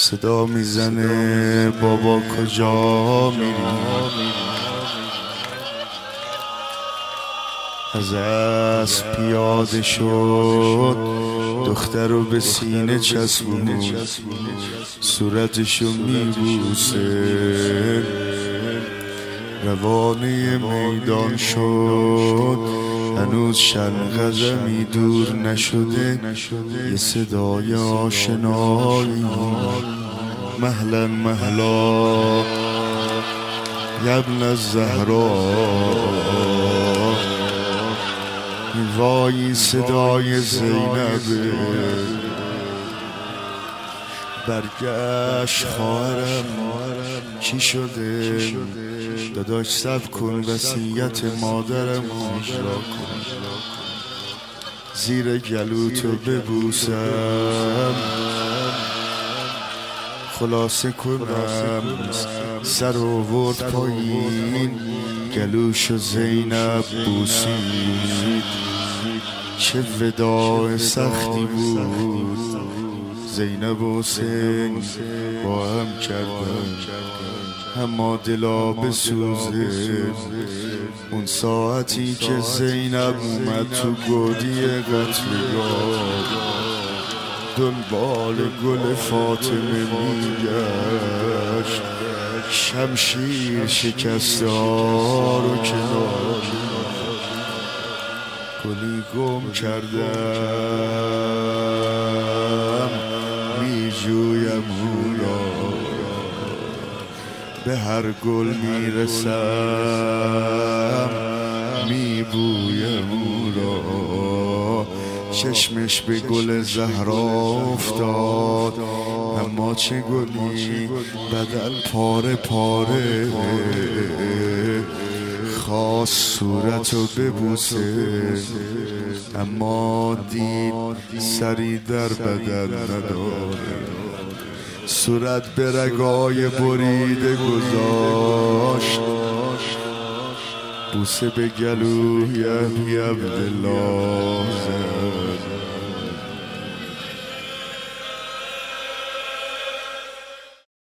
صدا میزنه بابا کجا میری؟ از اسب پیاده شد، دختر رو به سینه چسبون، صورتشو میبوسه، روانه میدان شد. هنوز شنقزمی دور نشده، یه صدای آشنایی، مهلا مهلا یبن الزهرا. وای صدای زینبه، برگشت خواهرم چی شده؟ داداش صبر کن، وصیت مادرم اجرا کن، زیر گلوتو ببوسم، خلاصه کنم. سر آورد پایین، گلوشو زینب بوسید. چه وداع سختی بود، زینب و حسین با هم کردن، اما دلا بسوزه. اون ساعتی که زینب اومد تو گودی قتلگاه، دنبال گل فاطمه میگشت، شمشیر شکسته ها رو کنار، گلی گم کردم میجویم او را، به هر گل میرسم میبویم او را. چشمش به گل زهرا افتاد، اما چه گلی، بدن پاره پاره، خواست صورتو ببوسه، اما دید سری در بدن نداره. صورت به رگای بریده گذاشت، بوسه به گلوی عبدالله زد.